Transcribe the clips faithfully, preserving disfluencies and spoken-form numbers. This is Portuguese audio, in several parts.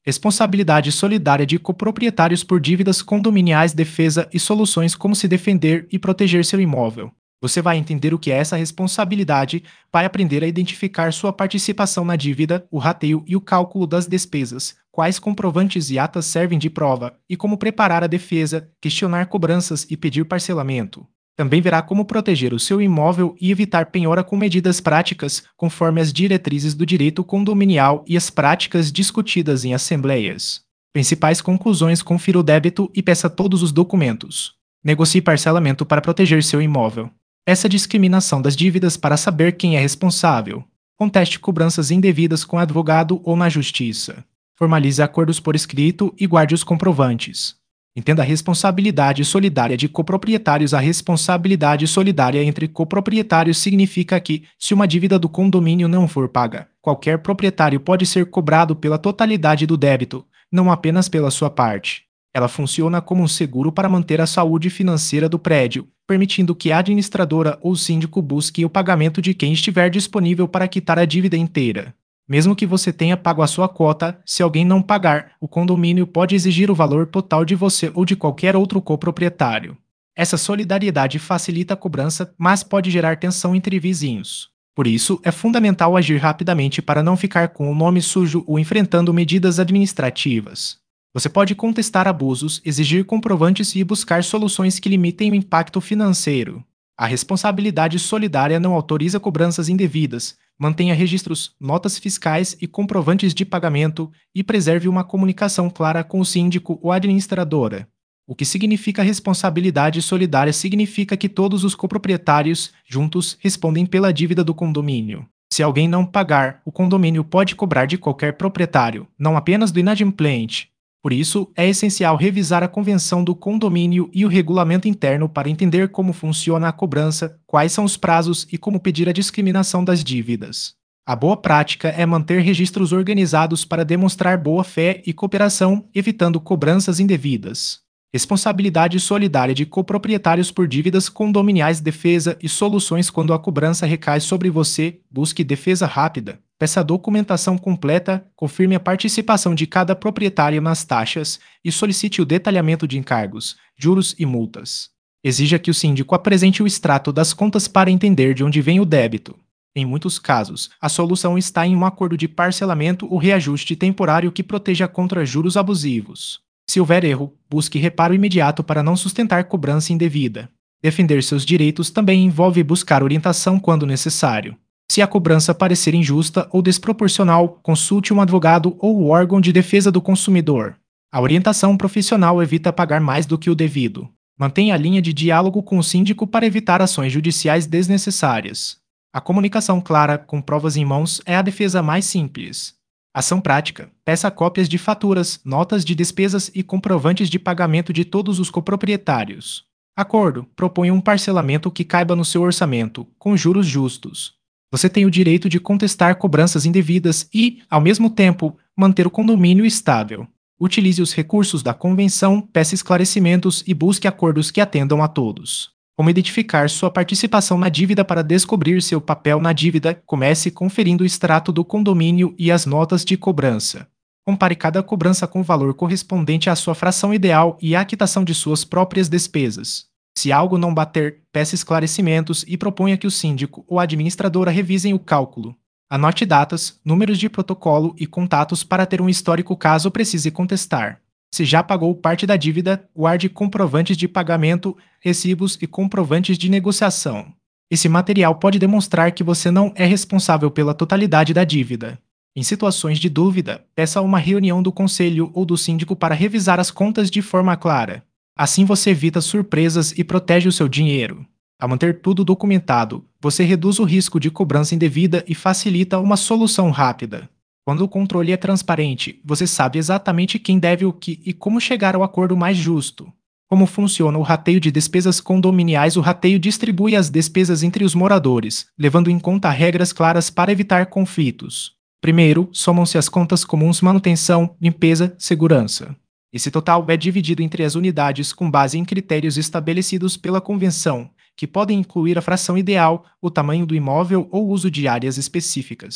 Responsabilidade solidária de coproprietários por dívidas condominiais, defesa e soluções como se defender e proteger seu imóvel. Você vai entender o que é essa responsabilidade, vai aprender a identificar sua participação na dívida, o rateio e o cálculo das despesas, quais comprovantes e atas servem de prova, e como preparar a defesa, questionar cobranças e pedir parcelamento. Também verá como proteger o seu imóvel e evitar penhora com medidas práticas, conforme as diretrizes do direito condominial e as práticas discutidas em assembleias. Principais conclusões: confira o débito e peça todos os documentos. Negocie parcelamento para proteger seu imóvel. Essa discriminação das dívidas para saber quem é responsável. Conteste cobranças indevidas com advogado ou na justiça. Formalize acordos por escrito e guarde os comprovantes. Entenda a responsabilidade solidária de coproprietários. A responsabilidade solidária entre coproprietários significa que, se uma dívida do condomínio não for paga, qualquer proprietário pode ser cobrado pela totalidade do débito, não apenas pela sua parte. Ela funciona como um seguro para manter a saúde financeira do prédio, permitindo que a administradora ou síndico busque o pagamento de quem estiver disponível para quitar a dívida inteira. Mesmo que você tenha pago a sua cota, se alguém não pagar, o condomínio pode exigir o valor total de você ou de qualquer outro coproprietário. Essa solidariedade facilita a cobrança, mas pode gerar tensão entre vizinhos. Por isso, é fundamental agir rapidamente para não ficar com o nome sujo ou enfrentando medidas administrativas. Você pode contestar abusos, exigir comprovantes e buscar soluções que limitem o impacto financeiro. A responsabilidade solidária não autoriza cobranças indevidas, mantenha registros, notas fiscais e comprovantes de pagamento e preserve uma comunicação clara com o síndico ou administradora. O que significa responsabilidade solidária significa que todos os coproprietários, juntos, respondem pela dívida do condomínio. Se alguém não pagar, o condomínio pode cobrar de qualquer proprietário, não apenas do inadimplente. Por isso, é essencial revisar a convenção do condomínio e o regulamento interno para entender como funciona a cobrança, quais são os prazos e como pedir a discriminação das dívidas. A boa prática é manter registros organizados para demonstrar boa-fé e cooperação, evitando cobranças indevidas. Responsabilidade solidária de coproprietários por dívidas condominiais, defesa e soluções. Quando a cobrança recai sobre você, busque defesa rápida. Peça a documentação completa, confirme a participação de cada proprietário nas taxas e solicite o detalhamento de encargos, juros e multas. Exija que o síndico apresente o extrato das contas para entender de onde vem o débito. Em muitos casos, a solução está em um acordo de parcelamento ou reajuste temporário que proteja contra juros abusivos. Se houver erro, busque reparo imediato para não sustentar cobrança indevida. Defender seus direitos também envolve buscar orientação quando necessário. Se a cobrança parecer injusta ou desproporcional, consulte um advogado ou o órgão de defesa do consumidor. A orientação profissional evita pagar mais do que o devido. Mantenha a linha de diálogo com o síndico para evitar ações judiciais desnecessárias. A comunicação clara, com provas em mãos, é a defesa mais simples. Ação prática: peça cópias de faturas, notas de despesas e comprovantes de pagamento de todos os coproprietários. Acordo: proponha um parcelamento que caiba no seu orçamento, com juros justos. Você tem o direito de contestar cobranças indevidas e, ao mesmo tempo, manter o condomínio estável. Utilize os recursos da convenção, peça esclarecimentos e busque acordos que atendam a todos. Como identificar sua participação na dívida? Para descobrir seu papel na dívida, comece conferindo o extrato do condomínio e as notas de cobrança. Compare cada cobrança com o valor correspondente à sua fração ideal e à quitação de suas próprias despesas. Se algo não bater, peça esclarecimentos e proponha que o síndico ou a administradora revisem o cálculo. Anote datas, números de protocolo e contatos para ter um histórico caso precise contestar. Se já pagou parte da dívida, guarde comprovantes de pagamento, recibos e comprovantes de negociação. Esse material pode demonstrar que você não é responsável pela totalidade da dívida. Em situações de dúvida, peça uma reunião do conselho ou do síndico para revisar as contas de forma clara. Assim você evita surpresas e protege o seu dinheiro. Ao manter tudo documentado, você reduz o risco de cobrança indevida e facilita uma solução rápida. Quando o controle é transparente, você sabe exatamente quem deve o que e como chegar ao acordo mais justo. Como funciona o rateio de despesas condominiais? O rateio distribui as despesas entre os moradores, levando em conta regras claras para evitar conflitos. Primeiro, somam-se as contas comuns: manutenção, limpeza, segurança. Esse total é dividido entre as unidades com base em critérios estabelecidos pela convenção, que podem incluir a fração ideal, o tamanho do imóvel ou o uso de áreas específicas.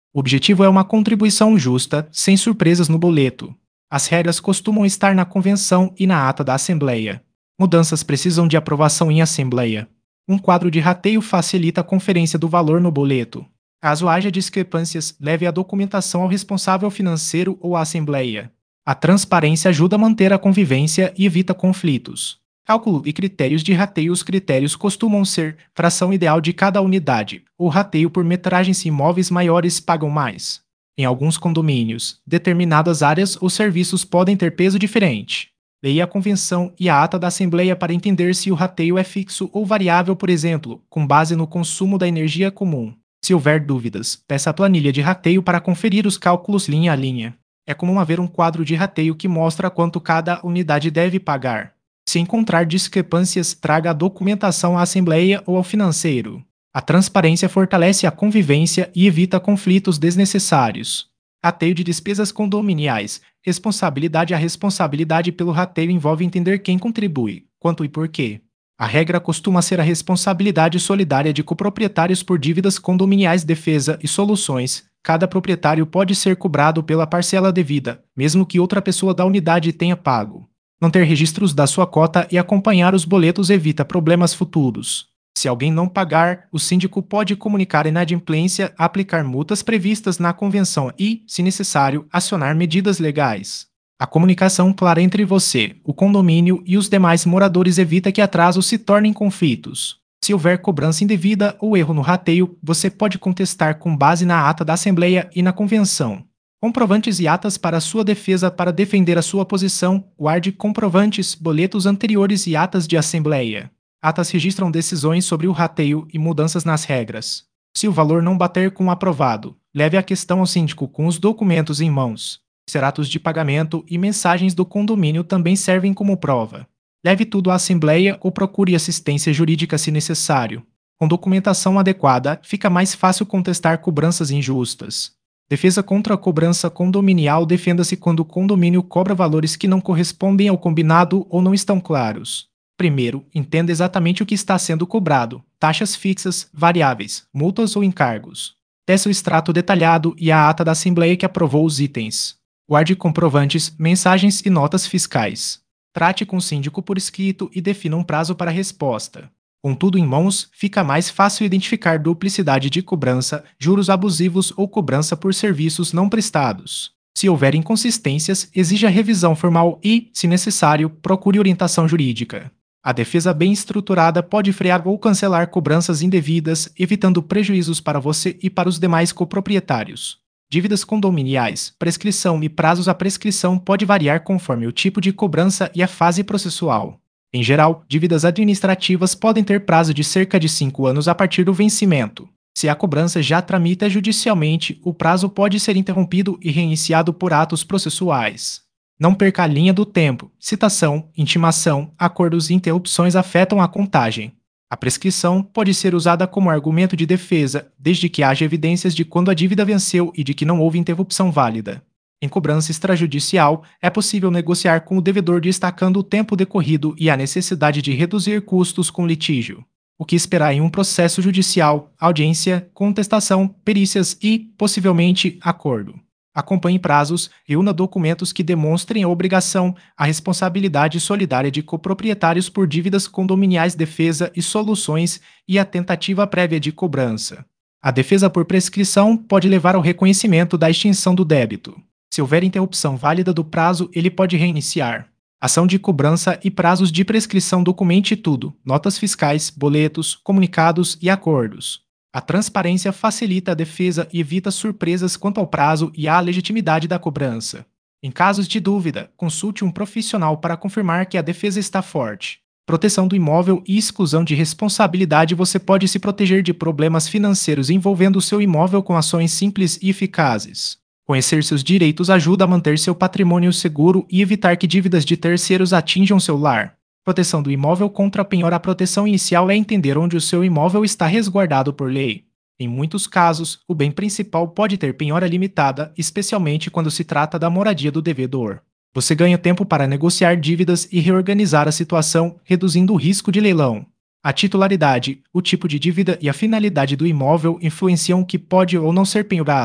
O objetivo é uma contribuição justa, sem surpresas no boleto. As regras costumam estar na convenção e na ata da Assembleia. Mudanças precisam de aprovação em Assembleia. Um quadro de rateio facilita a conferência do valor no boleto. Caso haja discrepâncias, leve a documentação ao responsável financeiro ou à Assembleia. A transparência ajuda a manter a convivência e evita conflitos. Cálculo e critérios de rateio. Os critérios costumam ser fração ideal de cada unidade, ou rateio por metragens. Imóveis maiores pagam mais. Em alguns condomínios, determinadas áreas ou serviços podem ter peso diferente. Leia a convenção e a ata da Assembleia para entender se o rateio é fixo ou variável, por exemplo, com base no consumo da energia comum. Se houver dúvidas, peça a planilha de rateio para conferir os cálculos linha a linha. É comum haver um quadro de rateio que mostra quanto cada unidade deve pagar. Se encontrar discrepâncias, traga a documentação à Assembleia ou ao financeiro. A transparência fortalece a convivência e evita conflitos desnecessários. Rateio de despesas condominiais. Responsabilidade. A responsabilidade pelo rateio envolve entender quem contribui, quanto e por quê. A regra costuma ser a responsabilidade solidária de coproprietários por dívidas condominiais. Defesa e soluções. Cada proprietário pode ser cobrado pela parcela devida, mesmo que outra pessoa da unidade tenha pago. Não ter registros da sua cota e acompanhar os boletos evita problemas futuros. Se alguém não pagar, o síndico pode comunicar a inadimplência, aplicar multas previstas na convenção e, se necessário, acionar medidas legais. A comunicação clara entre você, o condomínio e os demais moradores evita que atrasos se tornem conflitos. Se houver cobrança indevida ou erro no rateio, você pode contestar com base na ata da Assembleia e na convenção. Comprovantes e atas para sua defesa. Para defender a sua posição, guarde comprovantes, boletos anteriores e atas de Assembleia. Atas registram decisões sobre o rateio e mudanças nas regras. Se o valor não bater com o aprovado, leve a questão ao síndico com os documentos em mãos. Extratos de pagamento e mensagens do condomínio também servem como prova. Leve tudo à Assembleia ou procure assistência jurídica se necessário. Com documentação adequada, fica mais fácil contestar cobranças injustas. Defesa contra a cobrança condominial. Defenda-se quando o condomínio cobra valores que não correspondem ao combinado ou não estão claros. Primeiro, entenda exatamente o que está sendo cobrado: taxas fixas, variáveis, multas ou encargos. Peça o extrato detalhado e a ata da Assembleia que aprovou os itens. Guarde comprovantes, mensagens e notas fiscais. Trate com o síndico por escrito e defina um prazo para a resposta. Com tudo em mãos, fica mais fácil identificar duplicidade de cobrança, juros abusivos ou cobrança por serviços não prestados. Se houver inconsistências, exija revisão formal e, se necessário, procure orientação jurídica. A defesa bem estruturada pode frear ou cancelar cobranças indevidas, evitando prejuízos para você e para os demais coproprietários. Dívidas condominiais, prescrição e prazos. A prescrição pode variar conforme o tipo de cobrança e a fase processual. Em geral, dívidas administrativas podem ter prazo de cerca de cinco anos a partir do vencimento. Se a cobrança já tramita judicialmente, o prazo pode ser interrompido e reiniciado por atos processuais. Não perca a linha do tempo. Citação, intimação, acordos e interrupções afetam a contagem. A prescrição pode ser usada como argumento de defesa, desde que haja evidências de quando a dívida venceu e de que não houve interrupção válida. Em cobrança extrajudicial, é possível negociar com o devedor destacando o tempo decorrido e a necessidade de reduzir custos com litígio. O que esperar em um processo judicial: audiência, contestação, perícias e, possivelmente, acordo. Acompanhe prazos, reúna documentos que demonstrem a obrigação, a responsabilidade solidária de coproprietários por dívidas condominiais. Defesa e soluções e a tentativa prévia de cobrança. A defesa por prescrição pode levar ao reconhecimento da extinção do débito. Se houver interrupção válida do prazo, ele pode reiniciar. Ação de cobrança e prazos de prescrição. Documente tudo: notas fiscais, boletos, comunicados e acordos. A transparência facilita a defesa e evita surpresas quanto ao prazo e à legitimidade da cobrança. Em casos de dúvida, consulte um profissional para confirmar que a defesa está forte. Proteção do imóvel e exclusão de responsabilidade. Você pode se proteger de problemas financeiros envolvendo o seu imóvel com ações simples e eficazes. Conhecer seus direitos ajuda a manter seu patrimônio seguro e evitar que dívidas de terceiros atinjam seu lar. Proteção do imóvel contra a penhora. A proteção inicial é entender onde o seu imóvel está resguardado por lei. Em muitos casos, o bem principal pode ter penhora limitada, especialmente quando se trata da moradia do devedor. Você ganha tempo para negociar dívidas e reorganizar a situação, reduzindo o risco de leilão. A titularidade, o tipo de dívida e a finalidade do imóvel influenciam o que pode ou não ser penhorado.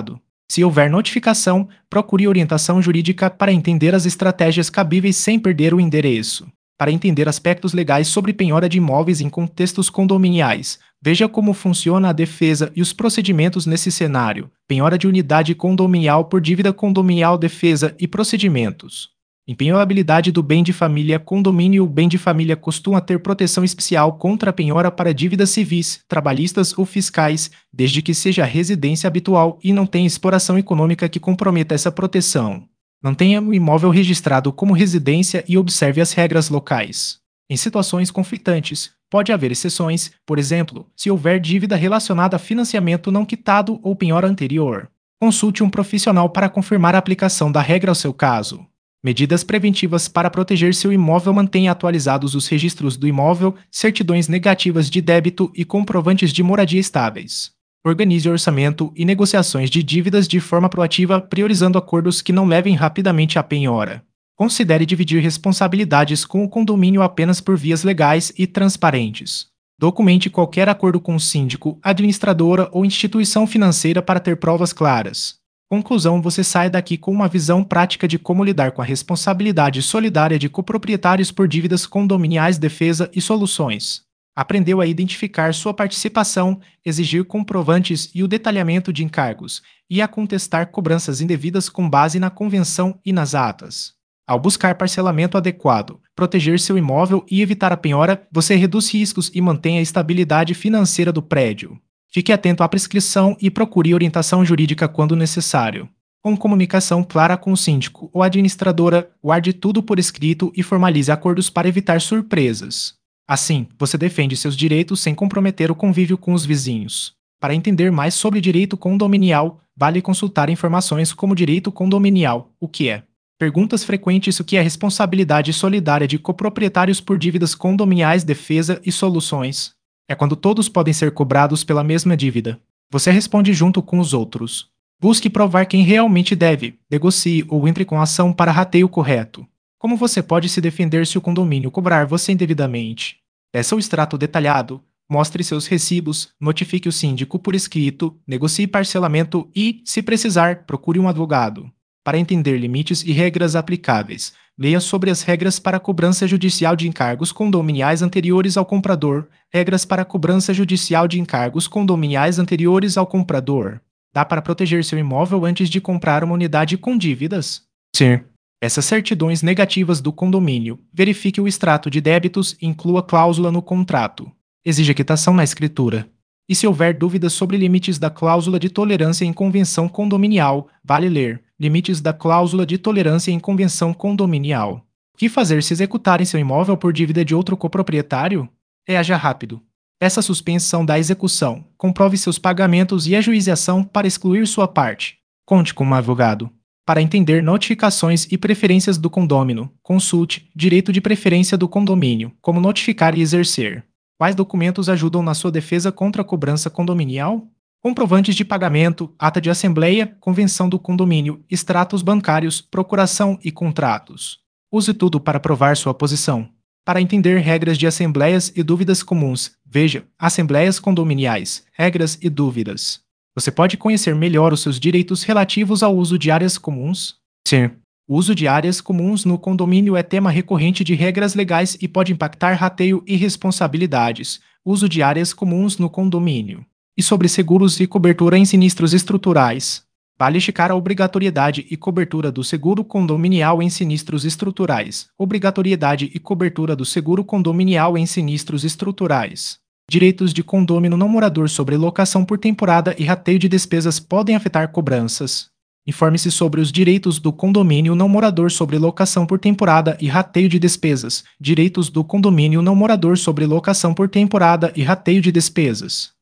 Se houver notificação, procure orientação jurídica para entender as estratégias cabíveis sem perder o endereço. Para entender aspectos legais sobre penhora de imóveis em contextos condominiais, veja como funciona a defesa e os procedimentos nesse cenário. Penhora de unidade condominial por dívida condominial, defesa e procedimentos. Empenhorabilidade do bem de família. Condomínio. O bem de família costuma ter proteção especial contra a penhora para dívidas civis, trabalhistas ou fiscais, desde que seja residência habitual e não tenha exploração econômica que comprometa essa proteção. Mantenha o imóvel registrado como residência e observe as regras locais. Em situações conflitantes, pode haver exceções, por exemplo, se houver dívida relacionada a financiamento não quitado ou penhora anterior. Consulte um profissional para confirmar a aplicação da regra ao seu caso. Medidas preventivas para proteger seu imóvel. Mantenha atualizados os registros do imóvel, certidões negativas de débito e comprovantes de moradia estáveis. Organize o orçamento e negociações de dívidas de forma proativa, priorizando acordos que não levem rapidamente à penhora. Considere dividir responsabilidades com o condomínio apenas por vias legais e transparentes. Documente qualquer acordo com o síndico, administradora ou instituição financeira para ter provas claras. Conclusão: você sai daqui com uma visão prática de como lidar com a responsabilidade solidária de coproprietários por dívidas condominiais, defesa e soluções. Aprendeu a identificar sua participação, exigir comprovantes e o detalhamento de encargos, e a contestar cobranças indevidas com base na convenção e nas atas. Ao buscar parcelamento adequado, proteger seu imóvel e evitar a penhora, você reduz riscos e mantém a estabilidade financeira do prédio. Fique atento à prescrição e procure orientação jurídica quando necessário. Com comunicação clara com o síndico ou administradora, guarde tudo por escrito e formalize acordos para evitar surpresas. Assim, você defende seus direitos sem comprometer o convívio com os vizinhos. Para entender mais sobre direito condominial, vale consultar informações como direito condominial, o que é. Perguntas frequentes: o que é responsabilidade solidária de coproprietários por dívidas condominiais, defesa e soluções? É quando todos podem ser cobrados pela mesma dívida. Você responde junto com os outros. Busque provar quem realmente deve, negocie ou entre com ação para rateio correto. Como você pode se defender se o condomínio cobrar você indevidamente? Peça o extrato detalhado, mostre seus recibos, notifique o síndico por escrito, negocie parcelamento e, se precisar, procure um advogado. Para entender limites e regras aplicáveis, leia sobre as regras para cobrança judicial de encargos condominiais anteriores ao comprador, regras para cobrança judicial de encargos condominiais anteriores ao comprador. Dá para proteger seu imóvel antes de comprar uma unidade com dívidas? Sim. Peça certidões negativas do condomínio, verifique o extrato de débitos e inclua cláusula no contrato. Exija quitação na escritura. E se houver dúvidas sobre limites da cláusula de tolerância em convenção condominial, vale ler limites da cláusula de tolerância em convenção condominial. O que fazer se executarem seu imóvel por dívida de outro coproprietário? Reaja rápido. Peça suspensão da execução, comprove seus pagamentos e ajuize a ação para excluir sua parte. Conte com um advogado. Para entender notificações e preferências do condômino, consulte Direito de Preferência do Condomínio, como notificar e exercer. Quais documentos ajudam na sua defesa contra a cobrança condominial? Comprovantes de pagamento, ata de assembleia, convenção do condomínio, extratos bancários, procuração e contratos. Use tudo para provar sua posição. Para entender regras de assembleias e dúvidas comuns, veja Assembleias Condominiais, Regras e Dúvidas. Você pode conhecer melhor os seus direitos relativos ao uso de áreas comuns? Sim. O uso de áreas comuns no condomínio é tema recorrente de regras legais e pode impactar rateio e responsabilidades. Uso de áreas comuns no condomínio. E sobre seguros e cobertura em sinistros estruturais. Vale checar a obrigatoriedade e cobertura do seguro condominial em sinistros estruturais. Obrigatoriedade e cobertura do seguro condominial em sinistros estruturais. Direitos de condômino não morador sobre locação por temporada e rateio de despesas podem afetar cobranças. Informe-se sobre os direitos do condomínio não morador sobre locação por temporada e rateio de despesas. Direitos do condomínio não morador sobre locação por temporada e rateio de despesas.